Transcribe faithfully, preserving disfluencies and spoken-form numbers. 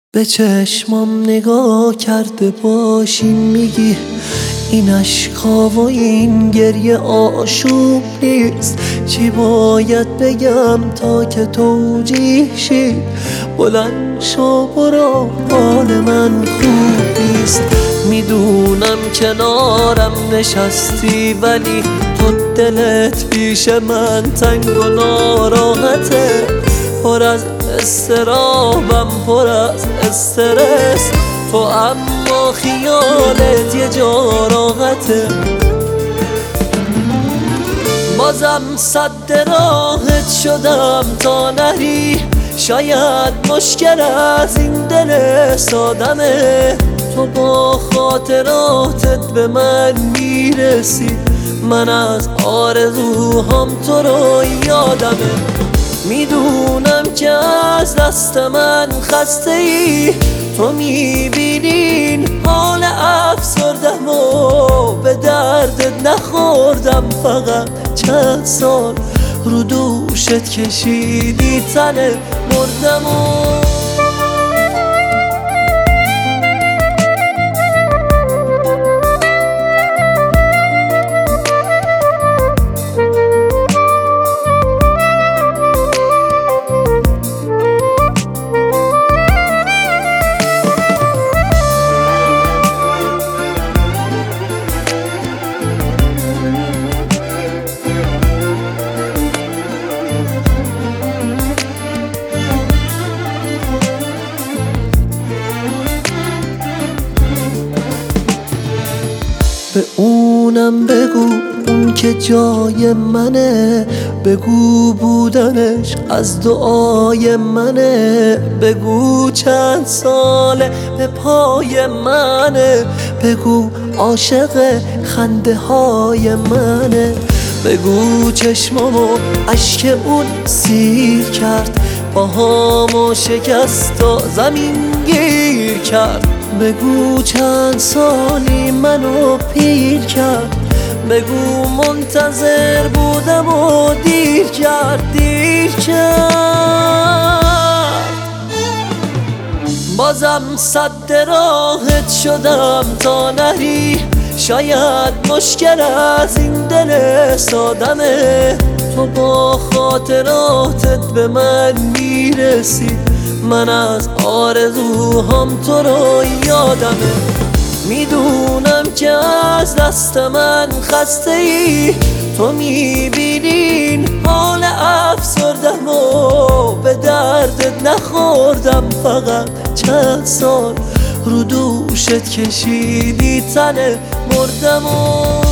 به چشمام نگاه کرده باشی میگی این اشکا و این گریه آشوب نیست. چی باید بگم تا که توجیه شی؟ بلند شو برو، حال من خوب نیست. میدونم کنارم نشستی ولی تو دلت پیش من تنگ و ناراحته. پر از استرابم، پر از استرس، تو اما خیالت یه جا راحته. بازم صد راهت شدم تا نری، شاید مشکل از این دل سادمه. تو با خاطراتت به من میرسی، من از آرزوهام تو رو یادمه. میدونم که از دست من خسته ای، تو میبینین حال افسردم و به دردت نخوردم. فقط چند سال رو دوشت کشیدی تنه مردم و به اونم بگو اون که جای منه، بگو بودنش از دعای منه. بگو چند ساله به پای منه، بگو عاشق خنده های منه. بگو چشمامو اشک اون سیر کرد، پاهامو شکست و زمین گیر کرد. بگو چند سالی منو پیر کرد، بگو منتظر بودم و دیر کرد، دیر کرد. بازم صد راهت شدم تا نری، شاید مشکل از این دل سادمه. تو با خاطراتت به من میرسی، من از آرزوهام تو رو یادمه. میدونم که از دست من خسته ای، تو میبینین حال افسردم و به دردت نخوردم. فقط چند سال رو دوشت کشیدی تنه مردم و